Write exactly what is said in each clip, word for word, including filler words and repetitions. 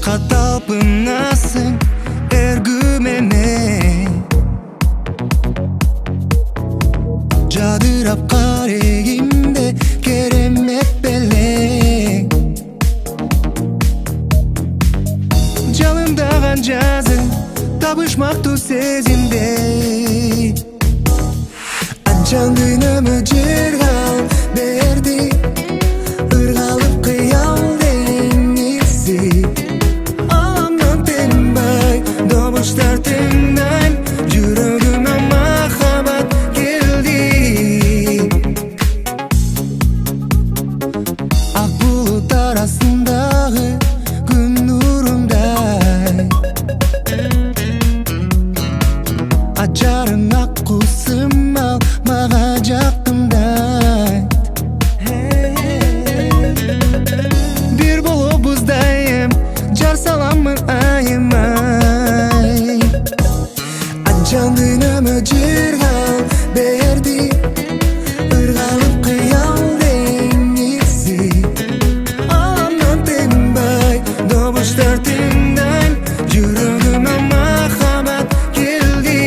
Ашка талпынасың эргүменен, жадырап карегимде керемет белең. Жалындаган жазы табышмактуу сезимде, анчан дүйнөмө жер кал берди, ыргалып кыял деңизи. Аламдан тынбай добуштар тыңдайм, жүрөгүмө махабат келди. Ак булут арасындагы күн нурундай, ажарың акку сымал мага жакындайт. Бир болобуз дайым, жар саламын айымай. Анчан дүйнөмө жер кал берди, ыргалып кыял деңизи. Аламдан тынбай добуштар тыңдайм, жүрөгүмө махабат келди.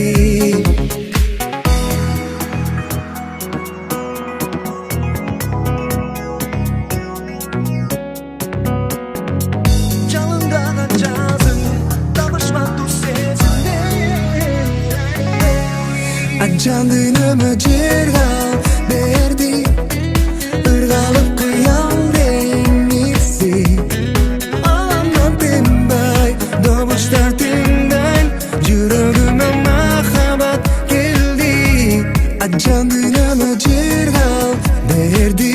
Жалындаган жазың табышмактуу сезимде, анчан дүйнөмө жер кал берди, ыргалып кыял деңизи. Аламдан тынбай добуштар тыңдайм, жүрөгүмө махабат келди. Анчан дүйнөмө жер кал берди.